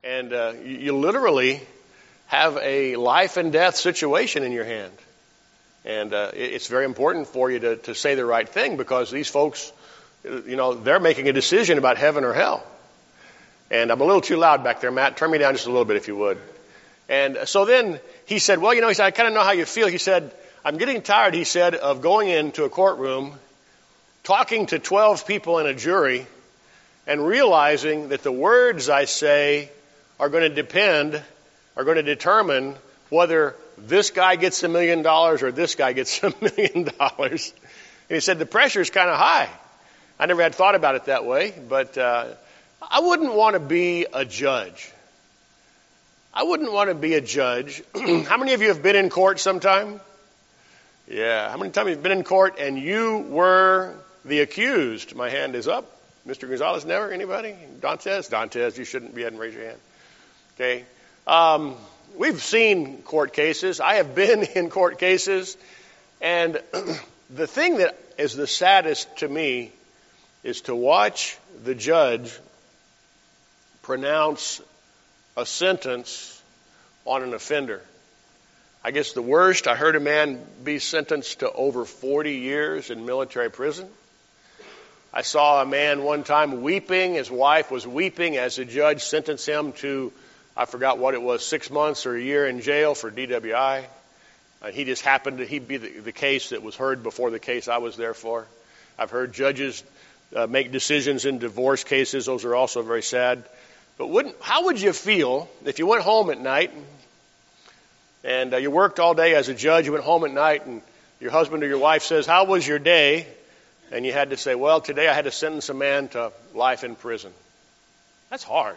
And you literally have a life and death situation in your hand. And it's very important for you to say the right thing, because these folks, they're making a decision about heaven or hell. And I'm a little too loud back there, Matt. Turn me down just a little bit if you would. And so then he said, I kind of know how you feel. He said, I'm getting tired, he said, of going into a courtroom, talking to 12 people in a jury, and realizing that the words I say are going to determine whether this guy gets $1 million or this guy gets $1 million. And he said, the pressure is kind of high. I never had thought about it that way, but I wouldn't want to be a judge. I wouldn't want to be a judge. How many of you have been in court sometime? Yeah. How many times have you been in court and you were the accused? My hand is up. Mr. Gonzalez, never? Anybody? Dantes, you shouldn't be ahead and raise your hand. Okay. We've seen court cases. I have been in court cases. And the thing that is the saddest to me is to watch the judge pronounce a sentence on an offender. I guess the worst, I heard a man be sentenced to over 40 years in military prison. I saw a man one time weeping. His wife was weeping as the judge sentenced him to, I forgot what it was, 6 months or a year in jail for DWI. He just happened to be the case that was heard before the case I was there for. I've heard judges make decisions in divorce cases. Those are also very sad. But how would you feel if you went home at night and you worked all day as a judge, you went home at night and your husband or your wife says, how was your day? And you had to say, well, today I had to sentence a man to life in prison. That's hard.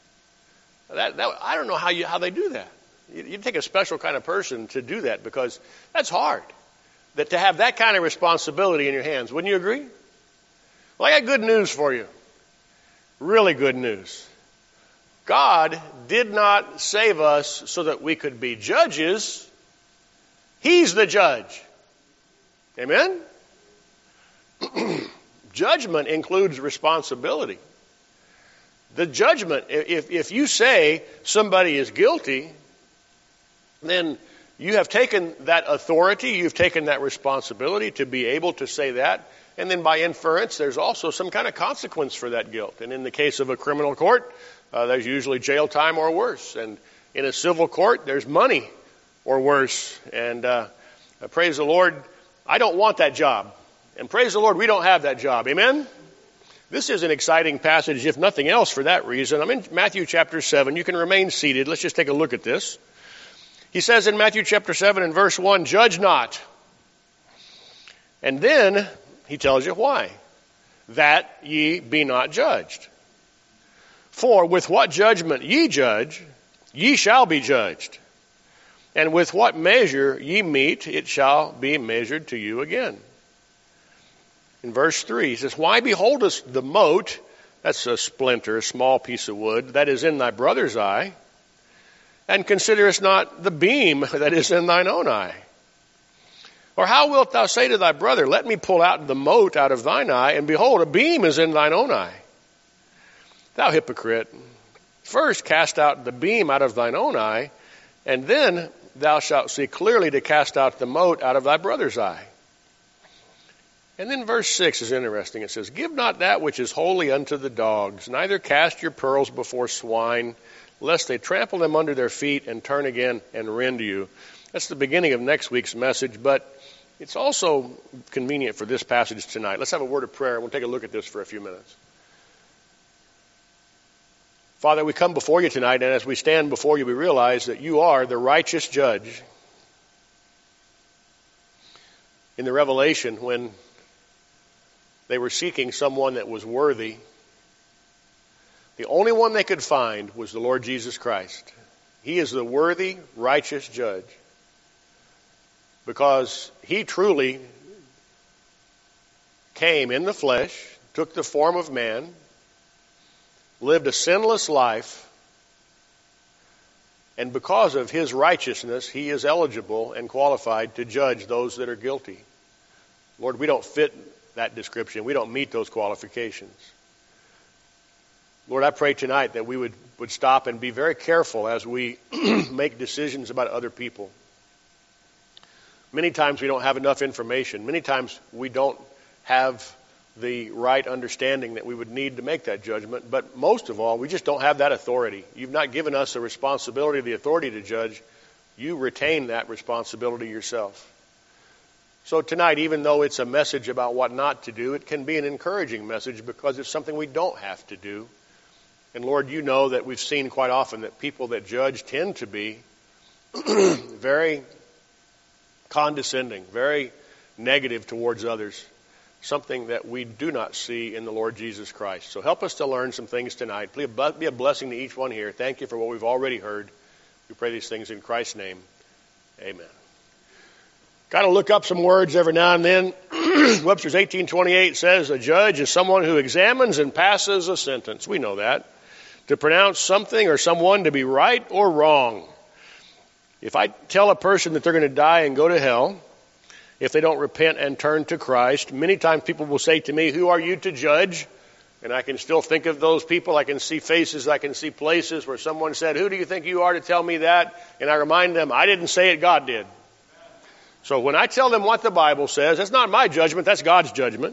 I don't know how they do that. You'd take a special kind of person to do that, because that's hard. That to have that kind of responsibility in your hands. Wouldn't you agree? Well, I got good news for you. Really good news. God did not save us so that we could be judges. He's the judge. Amen? Judgment includes responsibility. The judgment, if you say somebody is guilty, then you have taken that authority, you've taken that responsibility to be able to say that, and then by inference, there's also some kind of consequence for that guilt. And in the case of a criminal court, there's usually jail time or worse. And in a civil court, there's money or worse. And praise the Lord, I don't want that job. And praise the Lord, we don't have that job. Amen? This is an exciting passage, if nothing else, for that reason. I'm in Matthew chapter 7. You can remain seated. Let's just take a look at this. He says in Matthew chapter 7 and verse 1, judge not. And then he tells you why. That ye be not judged. For with what judgment ye judge, ye shall be judged. And with what measure ye mete, it shall be measured to you again. In verse 3, he says, why beholdest the mote, that's a splinter, a small piece of wood, that is in thy brother's eye, and considerest not the beam that is in thine own eye? Or how wilt thou say to thy brother, let me pull out the mote out of thine eye, and behold, a beam is in thine own eye? Thou hypocrite, first cast out the beam out of thine own eye, and then thou shalt see clearly to cast out the mote out of thy brother's eye. And then verse 6 is interesting. It says, give not that which is holy unto the dogs, neither cast your pearls before swine, lest they trample them under their feet and turn again and rend you. That's the beginning of next week's message, but it's also convenient for this passage tonight. Let's have a word of prayer, and we'll take a look at this for a few minutes. Father, we come before you tonight, and as we stand before you, we realize that you are the righteous judge. In the Revelation, when they were seeking someone that was worthy, the only one they could find was the Lord Jesus Christ. He is the worthy, righteous judge, because he truly came in the flesh, took the form of man, lived a sinless life, and because of his righteousness, he is eligible and qualified to judge those that are guilty. Lord, we don't fit that description. We don't meet those qualifications. Lord, I pray tonight that we would stop and be very careful as we make decisions about other people. Many times we don't have enough information. Many times we don't have the right understanding that we would need to make that judgment. But most of all, we just don't have that authority. You've not given us the responsibility, the authority to judge. You retain that responsibility yourself. So tonight, even though it's a message about what not to do, it can be an encouraging message because it's something we don't have to do. And Lord, you know that we've seen quite often that people that judge tend to be very condescending, very negative towards others, something that we do not see in the Lord Jesus Christ. So help us to learn some things tonight. Please be a blessing to each one here. Thank you for what we've already heard. We pray these things in Christ's name. Amen. Got to look up some words every now and then. Webster's 18:28 says, a judge is someone who examines and passes a sentence. We know that. To pronounce something or someone to be right or wrong. If I tell a person that they're going to die and go to hell, if they don't repent and turn to Christ, many times people will say to me, who are you to judge? And I can still think of those people. I can see faces. I can see places where someone said, who do you think you are to tell me that? And I remind them, I didn't say it, God did. So when I tell them what the Bible says, that's not my judgment, that's God's judgment.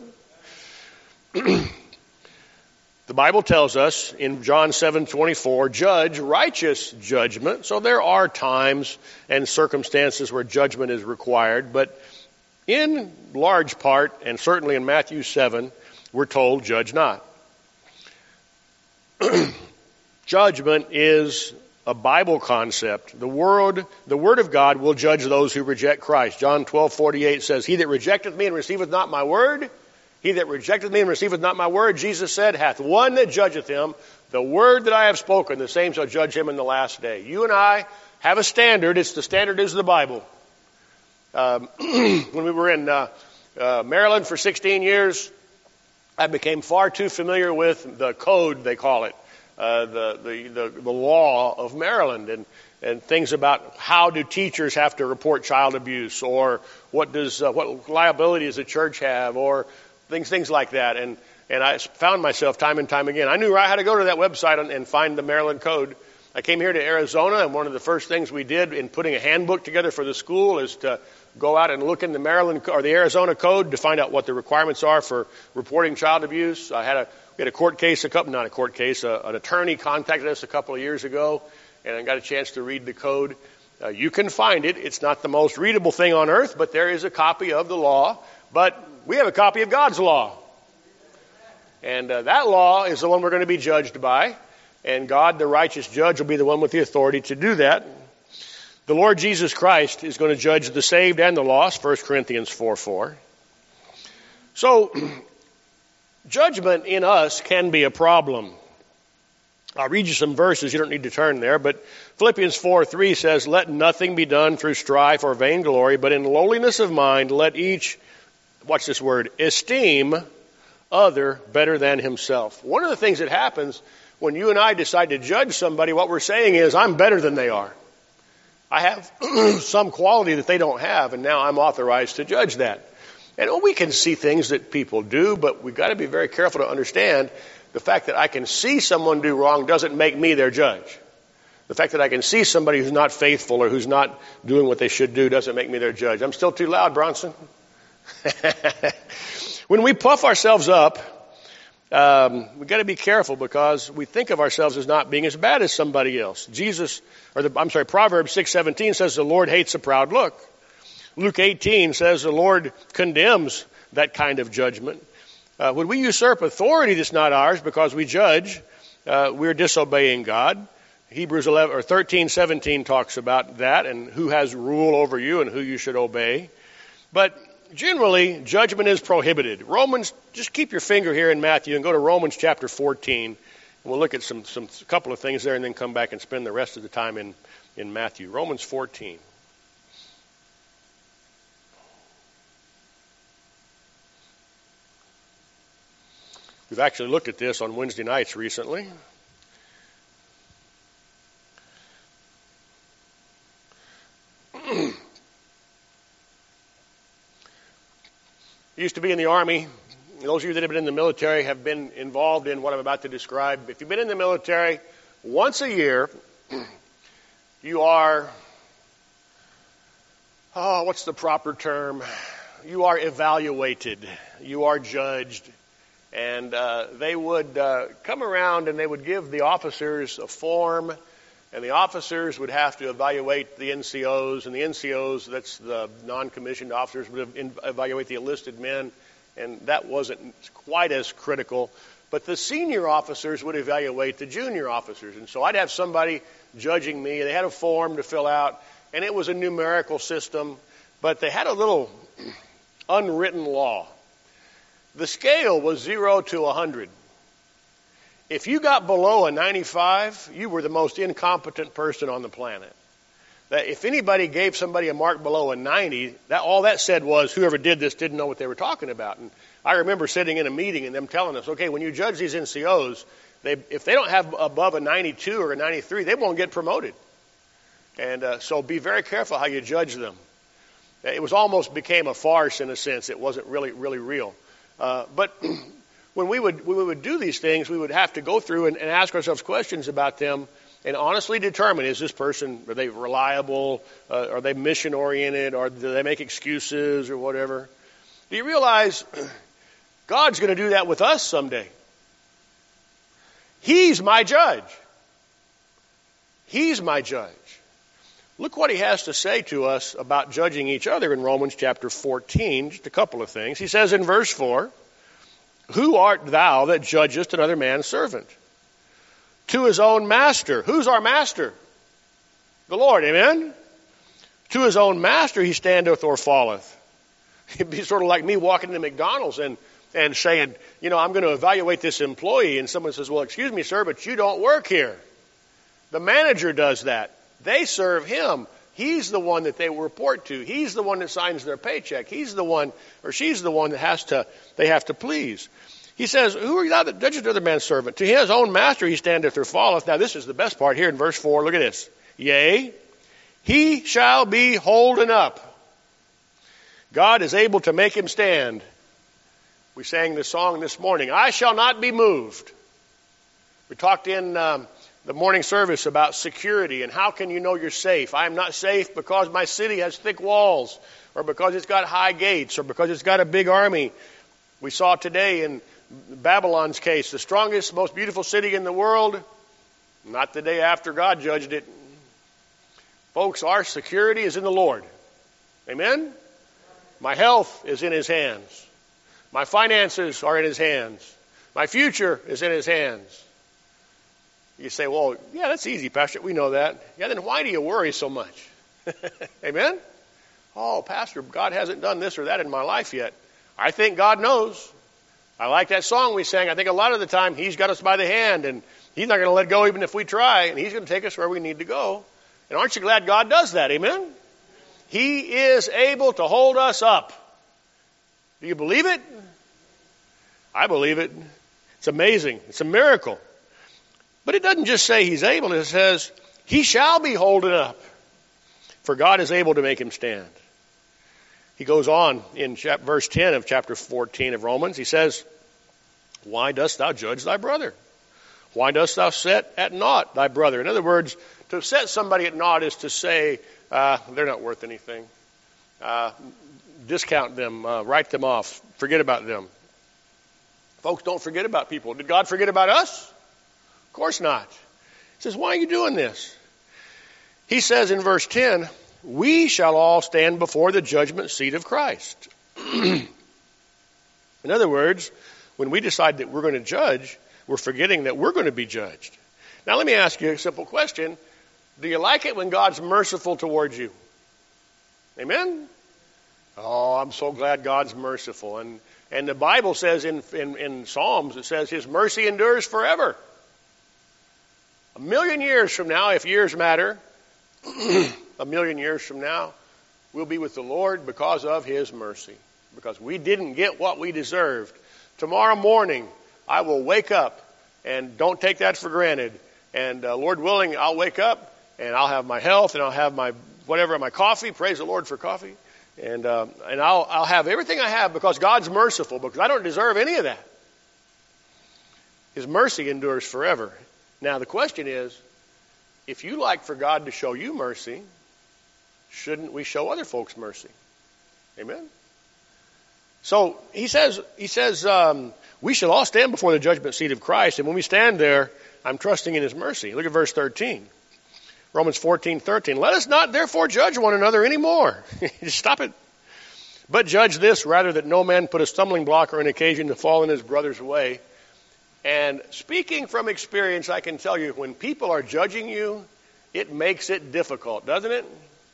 The Bible tells us in John 7:24, judge righteous judgment. So there are times and circumstances where judgment is required, but in large part, and certainly in Matthew 7, we're told, judge not. Judgment is a Bible concept. The Word of God will judge those who reject Christ. John 12:48 says, he that rejecteth me and receiveth not my word, he that rejecteth me and receiveth not my word, Jesus said, hath one that judgeth him. The word that I have spoken, the same shall judge him in the last day. You and I have a standard. The standard is the Bible. When we were in Maryland for 16 years, I became far too familiar with the code, they call it, the law of Maryland, and things about how do teachers have to report child abuse, or what liability does the church have, or things like that. And I found myself time and time again. I knew how to go to that website and find the Maryland code. I came here to Arizona, and one of the first things we did in putting a handbook together for the school is to go out and look in the Maryland or the Arizona code to find out what the requirements are for reporting child abuse. We had a court case, an attorney contacted us a couple of years ago, and I got a chance to read the code. You can find it. It's not the most readable thing on earth, but there is a copy of the law. But we have a copy of God's law. And that law is the one we're going to be judged by. And God, the righteous judge, will be the one with the authority to do that. The Lord Jesus Christ is going to judge the saved and the lost, 1 Corinthians 4:4. So, judgment in us can be a problem. I'll read you some verses. You don't need to turn there. But Philippians 4:3 says, let nothing be done through strife or vainglory, but in lowliness of mind let each, watch this word, esteem other better than himself. One of the things that happens when you and I decide to judge somebody, what we're saying is, I'm better than they are. I have some quality that they don't have, and now I'm authorized to judge that. And we can see things that people do, but we've got to be very careful to understand the fact that I can see someone do wrong doesn't make me their judge. The fact that I can see somebody who's not faithful or who's not doing what they should do doesn't make me their judge. I'm still too loud, Bronson. When we puff ourselves up, we've got to be careful because we think of ourselves as not being as bad as somebody else. Proverbs 6:17 says the Lord hates a proud look. Luke 18 says the Lord condemns that kind of judgment. When we usurp authority that's not ours because we judge, we're disobeying God. Hebrews 13:17 talks about that and who has rule over you and who you should obey. But generally, judgment is prohibited. Romans, just keep your finger here in Matthew and go to Romans chapter 14. And we'll look at a couple of things there and then come back and spend the rest of the time in Matthew. Romans 14. We've actually looked at this on Wednesday nights recently. I used to be in the Army those of you that have been in the military have been involved in what I'm about to describe. If you've been in the military, once a year, you are, what's the proper term? You are evaluated. You are judged. And they would come around and they would give the officers a form, and the officers would have to evaluate the NCOs, and the NCOs, that's the non-commissioned officers, would evaluate the enlisted men, and that wasn't quite as critical. But the senior officers would evaluate the junior officers. And so I'd have somebody judging me. They had a form to fill out, and it was a numerical system, but they had a little unwritten law. The scale was 0 to 100. If you got below a 95, you were the most incompetent person on the planet. That if anybody gave somebody a mark below a 90, all that said was whoever did this didn't know what they were talking about. And I remember sitting in a meeting and them telling us, okay, when you judge these NCOs, if they don't have above a 92 or a 93, they won't get promoted. And so be very careful how you judge them. It was almost became a farce in a sense. It wasn't really real. But when we would do these things, we would have to go through and ask ourselves questions about them and honestly determine, is this person, are they reliable, are they mission-oriented, or do they make excuses or whatever? Do you realize God's going to do that with us someday? He's my judge. He's my judge. Look what he has to say to us about judging each other in Romans chapter 14, just a couple of things. He says in verse 4, "Who art thou that judgest another man's servant? To his own master." Who's our master? The Lord, amen? "To his own master he standeth or falleth." It'd be sort of like me walking into McDonald's and saying, I'm going to evaluate this employee, and someone says, well, excuse me, sir, but you don't work here. The manager does that. They serve him. He's the one that they report to. He's the one that signs their paycheck. He's the one, or she's the one that they have to please. He says, "Who are thou that judgest another man's servant? To his own master he standeth or falleth." Now this is the best part here in verse 4. Look at this. "Yea, he shall be holden up. God is able to make him stand." We sang this song this morning, "I shall not be moved." We talked in the morning service about security and how can you know you're safe. I am not safe because my city has thick walls, or because it's got high gates, or because it's got a big army. We saw today in Babylon's case, the strongest, most beautiful city in the world, not the day after God judged it. Folks, our security is in the Lord. Amen? My health is in his hands. My finances are in his hands. My future is in his hands. You say, well, yeah, that's easy, Pastor. We know that. Yeah, then why do you worry so much? Amen? Oh, Pastor, God hasn't done this or that in my life yet. I think God knows. I like that song we sang. I think a lot of the time he's got us by the hand, and he's not going to let go even if we try, and he's going to take us where we need to go. And aren't you glad God does that? Amen? He is able to hold us up. Do you believe it? I believe it. It's amazing. It's a miracle. But it doesn't just say he's able. It says he shall be holden up, for God is able to make him stand. He goes on in verse 10 of chapter 14 of Romans. He says, "Why dost thou judge thy brother? Why dost thou set at naught thy brother?" In other words, to set somebody at naught is to say they're not worth anything. Discount them, write them off, forget about them. Folks, don't forget about people. Did God forget about us? Of course not. He says, why are you doing this? He says in verse 10, "We shall all stand before the judgment seat of Christ." In other words, when we decide that we're going to judge, we're forgetting that we're going to be judged. Now let me ask you a simple question. Do you like it when God's merciful towards you? Amen? Oh, I'm so glad God's merciful. And the Bible says in Psalms, it says his mercy endures forever. 1,000,000 years from now, if years matter, 1,000,000 years from now, we'll be with the Lord because of his mercy. Because we didn't get what we deserved. Tomorrow morning, I will wake up, and don't take that for granted. And Lord willing, I'll wake up, and I'll have my health, and I'll have my coffee. Praise the Lord for coffee. And I'll have everything I have because God's merciful, because I don't deserve any of that. His mercy endures forever. Now the question is, if you like for God to show you mercy, shouldn't we show other folks mercy? Amen? So he says, we shall all stand before the judgment seat of Christ, and when we stand there, I'm trusting in his mercy. Look at verse 13. Romans 14:13. Let us not therefore judge one another anymore. Just stop it. But judge this, rather that no man put a stumbling block or an occasion to fall in his brother's way. And speaking from experience, I can tell you, when people are judging you, it makes it difficult, doesn't it?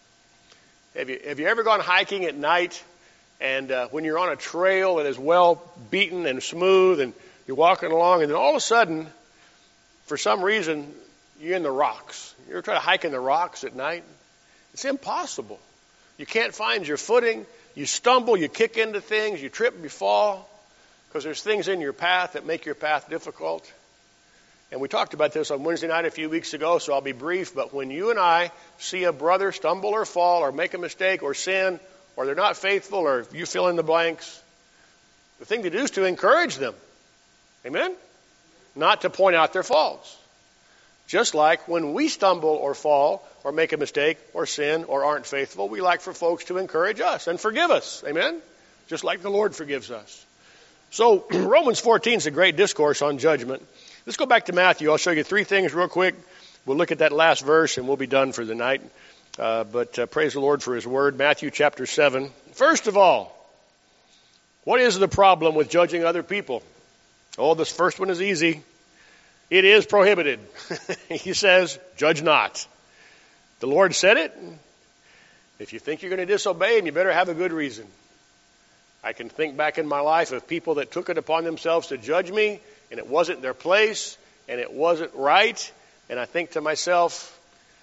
Have you ever gone hiking at night, and when you're on a trail that is well beaten and smooth, and you're walking along, and then all of a sudden, for some reason, you're in the rocks. You ever try to hike in the rocks at night? It's impossible. You can't find your footing. You stumble, you kick into things, you trip, you fall, because there's things in your path that make your path difficult. And we talked about this on Wednesday night a few weeks ago, so I'll be brief. But when you and I see a brother stumble or fall or make a mistake or sin, or they're not faithful, or you fill in the blanks, the thing to do is to encourage them. Amen? Not to point out their faults. Just like when we stumble or fall or make a mistake or sin or aren't faithful, we like for folks to encourage us and forgive us. Amen? Just like the Lord forgives us. So Romans 14 is a great discourse on judgment. Let's go back to Matthew. I'll show you three things real quick. We'll look at that last verse and we'll be done for the night. But praise the Lord for his word. Matthew chapter 7. First of all, what is the problem with judging other people? Oh, this first one is easy. It is prohibited. He says, judge not. The Lord said it. If you think you're going to disobey him, you better have a good reason. I can think back in my life of people that took it upon themselves to judge me, and it wasn't their place, and it wasn't right. And I think to myself,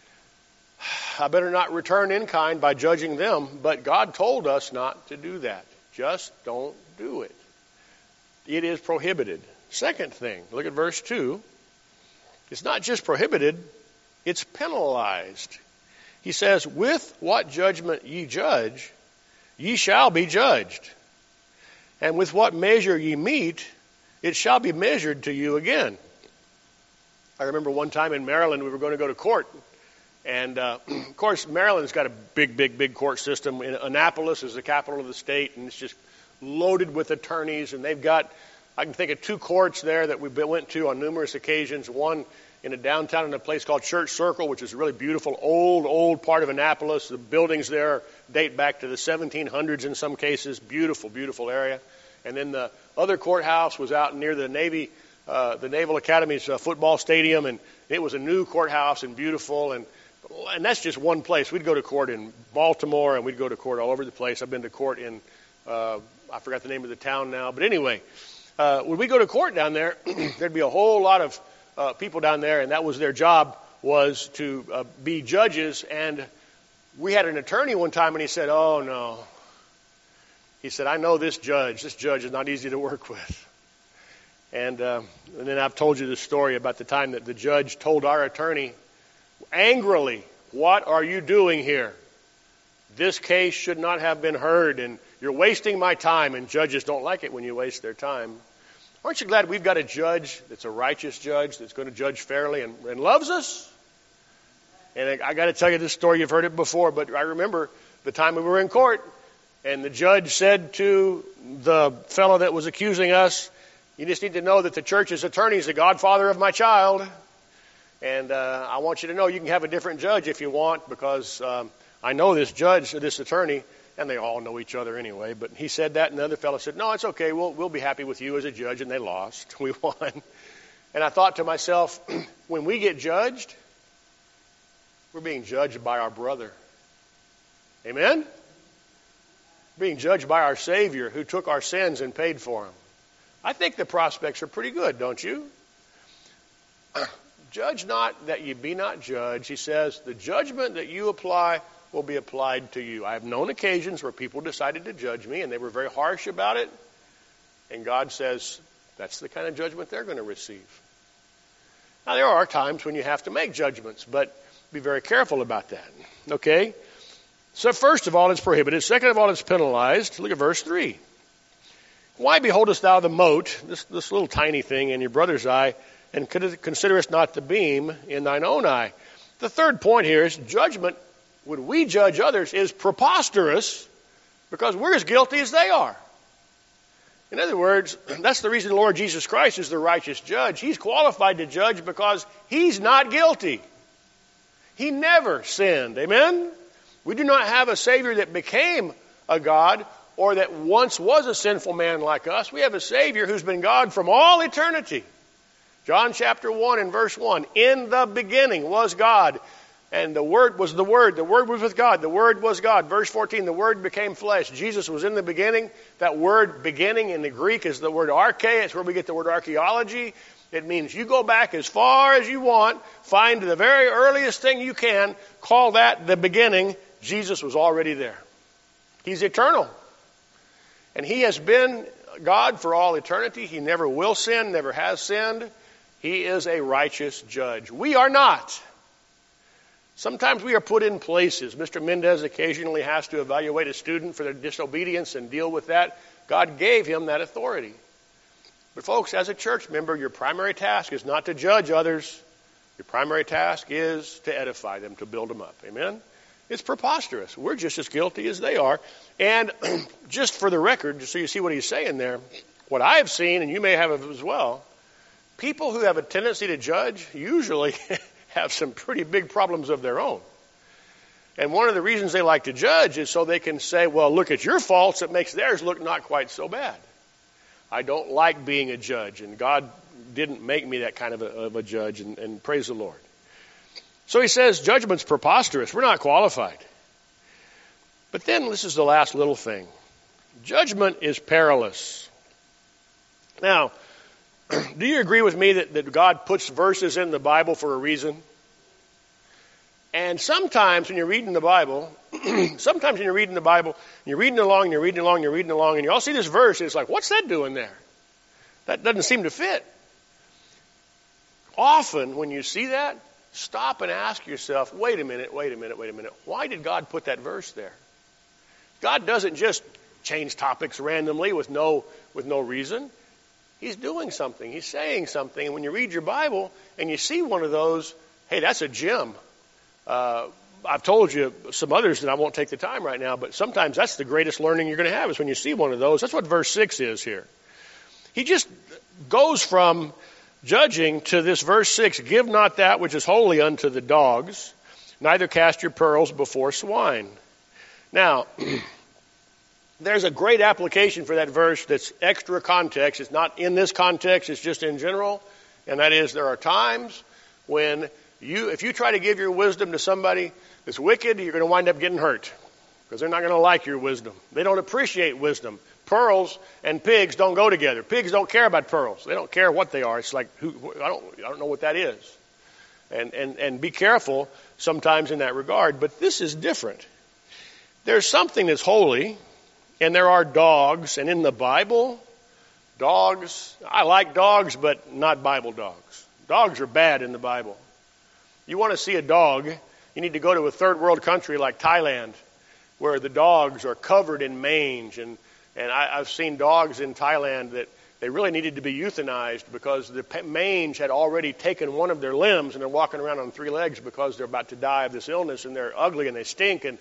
I better not return in kind by judging them. But God told us not to do that. Just don't do it. It is prohibited. Second thing, look at verse 2. It's not just prohibited, it's penalized. He says, with what judgment ye judge, ye shall be judged. And with what measure ye meet, it shall be measured to you again. I remember one time in Maryland, we were going to go to court. And, of course, Maryland's got a big court system. Annapolis is the capital of the state, and it's just loaded with attorneys. And they've got, I can think of two courts there that we went to on numerous occasions. One in a downtown in a place called Church Circle, which is a really beautiful, old part of Annapolis. The buildings there date back to the 1700s in some cases. Beautiful area. And then the other courthouse was out near the Naval Academy's football stadium, and it was a new courthouse and beautiful. And that's just one place. We'd go to court in Baltimore, and we'd go to court all over the place. I've been to court in, I forgot the name of the town now. But anyway, when we go to court down there, there'd be a whole lot of people down there, and that was their job, was to be judges. And we had an attorney one time, and he said, oh, no. He said, I know this judge. This judge is not easy to work with. And then I've told you this story about the time that the judge told our attorney angrily, what are you doing here? This case should not have been heard, and you're wasting my time. And judges don't like it when you waste their time. Aren't you glad we've got a judge that's a righteous judge that's going to judge fairly and loves us? And I got to tell you this story. You've heard it before, but I remember the time we were in court, and the judge said to the fellow that was accusing us, you just need to know that the church's attorney is the godfather of my child. And I want you to know you can have a different judge if you want, because I know this judge, this attorney, and they all know each other anyway. But he said that, and the other fellow said, no, it's okay. We'll be happy with you as a judge. And they lost. We won. And I thought to myself, when we get judged, we're being judged by our brother. Amen? Being judged by our Savior who took our sins and paid for them. I think the prospects are pretty good, don't you? Judge not that ye be not judged. He says, the judgment that you apply will be applied to you. I have known occasions where people decided to judge me, and they were very harsh about it. And God says, that's the kind of judgment they're going to receive. Now, there are times when you have to make judgments, but be very careful about that. Okay? So first of all, it's prohibited. Second of all, it's penalized. Look at verse 3. Why beholdest thou the mote, this little tiny thing, in your brother's eye, and considerest not the beam in thine own eye? The third point here is judgment, when we judge others, is preposterous because we're as guilty as they are. In other words, that's the reason the Lord Jesus Christ is the righteous judge. He's qualified to judge because he's not guilty. He never sinned. Amen? We do not have a Savior that became a God or that once was a sinful man like us. We have a Savior who's been God from all eternity. John chapter 1 and verse 1. In the beginning was God, and the Word was the Word. The Word was with God. The Word was God. Verse 14, the Word became flesh. Jesus was in the beginning. That word beginning in the Greek is the word arche. It's where we get the word archaeology. It means you go back as far as you want, find the very earliest thing you can, call that the beginning. Jesus was already there. He's eternal. And he has been God for all eternity. He never will sin, never has sinned. He is a righteous judge. We are not. Sometimes we are put in places. Mr. Mendez occasionally has to evaluate a student for their disobedience and deal with that. God gave him that authority. But folks, as a church member, your primary task is not to judge others. Your primary task is to edify them, to build them up. Amen? It's preposterous. We're just as guilty as they are. And just for the record, just so you see what he's saying there, what I have seen, and you may have as well, people who have a tendency to judge usually have some pretty big problems of their own. And one of the reasons they like to judge is so they can say, well, look at your faults. It makes theirs look not quite so bad. I don't like being a judge, and God didn't make me that kind of a judge, and praise the Lord. So he says judgment's preposterous. We're not qualified. But then this is the last little thing. Judgment is perilous. Now, do you agree with me that God puts verses in the Bible for a reason? And sometimes when you're reading the Bible, you're reading along, and you all see this verse, and it's like, what's that doing there? That doesn't seem to fit. Often when you see that, stop and ask yourself, wait a minute. Why did God put that verse there? God doesn't just change topics randomly with no reason. He's doing something. He's saying something. And when you read your Bible and you see one of those, hey, that's a gem. I've told you some others that I won't take the time right now, but sometimes that's the greatest learning you're going to have is when you see one of those. That's what verse 6 is here. He just goes from judging to this verse 6, give not that which is holy unto the dogs, neither cast your pearls before swine. Now, there's a great application for that verse that's extra context. It's not in this context, it's just in general. And that is, there are times when if you try to give your wisdom to somebody that's wicked, you're going to wind up getting hurt because they're not going to like your wisdom. They don't appreciate wisdom. Pearls and pigs don't go together. Pigs don't care about pearls. They don't care what they are. It's like, I don't know what that is. And be careful sometimes in that regard. But this is different. There's something that's holy, and there are dogs. And in the Bible, dogs, I like dogs, but not Bible dogs. Dogs are bad in the Bible. You want to see a dog, you need to go to a third world country like Thailand, where the dogs are covered in mange. And I've seen dogs in Thailand that they really needed to be euthanized because the mange had already taken one of their limbs, and they're walking around on 3 legs because they're about to die of this illness, and they're ugly and they stink. And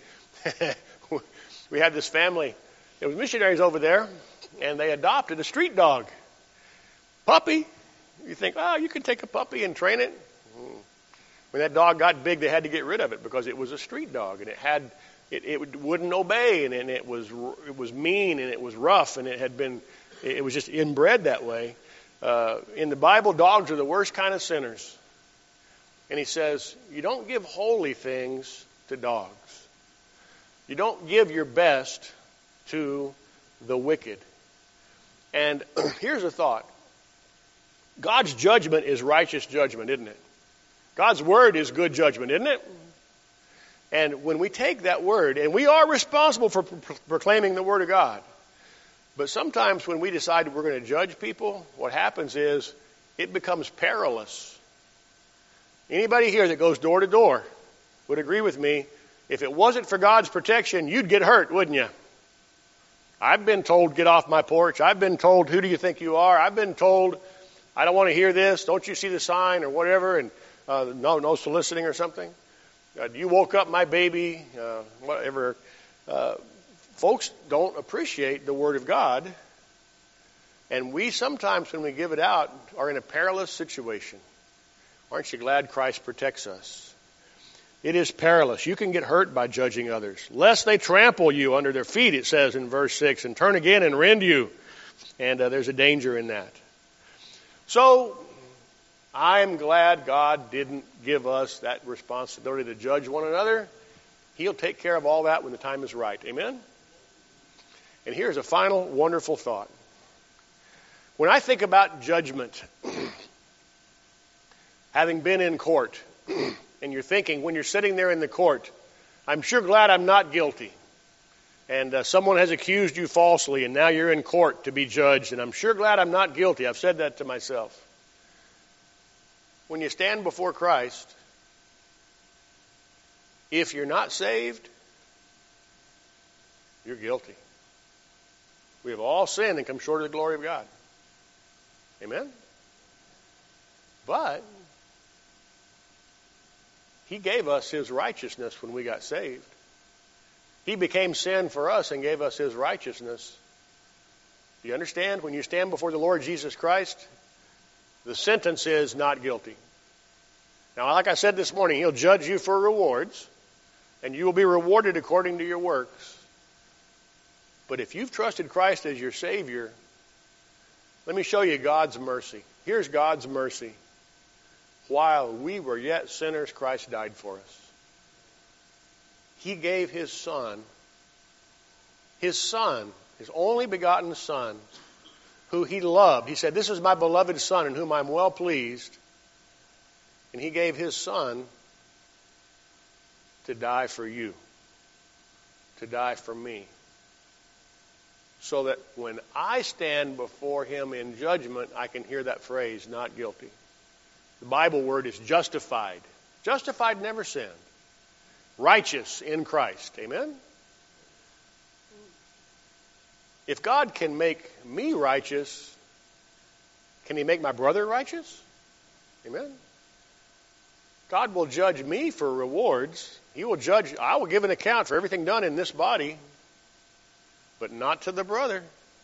we had this family. It was missionaries over there, and they adopted a street dog. Puppy. You think, you can take a puppy and train it. When that dog got big, they had to get rid of it because it was a street dog, and it wouldn't obey, and it was mean, and it was rough, and it was just inbred that way. In the Bible, dogs are the worst kind of sinners. And he says, you don't give holy things to dogs. You don't give your best to the wicked. And here's a thought. God's judgment is righteous judgment, isn't it? God's word is good judgment, isn't it? And when we take that word, and we are responsible for proclaiming the word of God, but sometimes when we decide we're going to judge people, what happens is it becomes perilous. Anybody here that goes door to door would agree with me, If it wasn't for God's protection, you'd get hurt, wouldn't you? I've been told, get off my porch. I've been told, who do you think you are? I've been told, I don't want to hear this. Don't you see the sign or whatever? And no soliciting or something. You woke up my baby, whatever. Folks don't appreciate the Word of God. And we sometimes, when we give it out, are in a perilous situation. Aren't you glad Christ protects us? It is perilous. You can get hurt by judging others. Lest they trample you under their feet, it says in verse 6, and turn again and rend you. And there's a danger in that. So, I'm glad God didn't give us that responsibility to judge one another. He'll take care of all that when the time is right. Amen? And here's a final wonderful thought. When I think about judgment, having been in court, and you're thinking, when you're sitting there in the court, I'm sure glad I'm not guilty. And someone has accused you falsely, and now you're in court to be judged, and I'm sure glad I'm not guilty. I've said that to myself. When you stand before Christ, if you're not saved, you're guilty. We have all sinned and come short of the glory of God. Amen? But He gave us His righteousness when we got saved. He became sin for us and gave us His righteousness. Do you understand? When you stand before the Lord Jesus Christ, the sentence is not guilty. Now, like I said this morning, He'll judge you for rewards, and you will be rewarded according to your works. But if you've trusted Christ as your Savior, let me show you God's mercy. Here's God's mercy. While we were yet sinners, Christ died for us. He gave His Son, His only begotten Son, who He loved. He said, this is my beloved Son in whom I'm well pleased. And He gave His Son to die for you, to die for me. So that when I stand before Him in judgment, I can hear that phrase, not guilty. The Bible word is justified. Justified, never sinned. Righteous in Christ. Amen? If God can make me righteous, can He make my brother righteous? Amen? God will judge me for rewards. He will judge, I will give an account for everything done in this body, but not to the brother.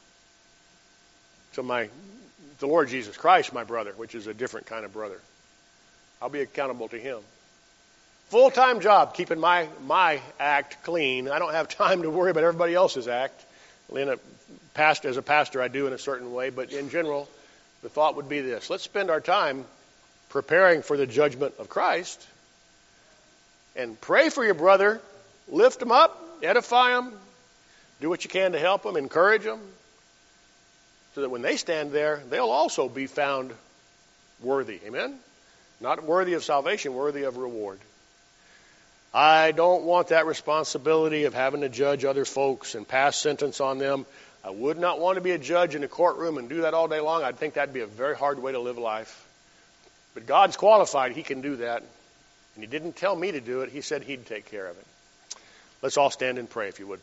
To the Lord Jesus Christ, my brother, which is a different kind of brother. I'll be accountable to Him. Full-time job, keeping my act clean. I don't have time to worry about everybody else's act. As a pastor, I do in a certain way, but in general, the thought would be this. Let's spend our time preparing for the judgment of Christ and pray for your brother. Lift him up, edify him, do what you can to help them, encourage them, so that when they stand there, they'll also be found worthy. Amen? Not worthy of salvation, worthy of reward. I don't want that responsibility of having to judge other folks and pass sentence on them. I would not want to be a judge in a courtroom and do that all day long. I'd think that'd be a very hard way to live life. But God's qualified. He can do that. And He didn't tell me to do it. He said He'd take care of it. Let's all stand and pray, if you would.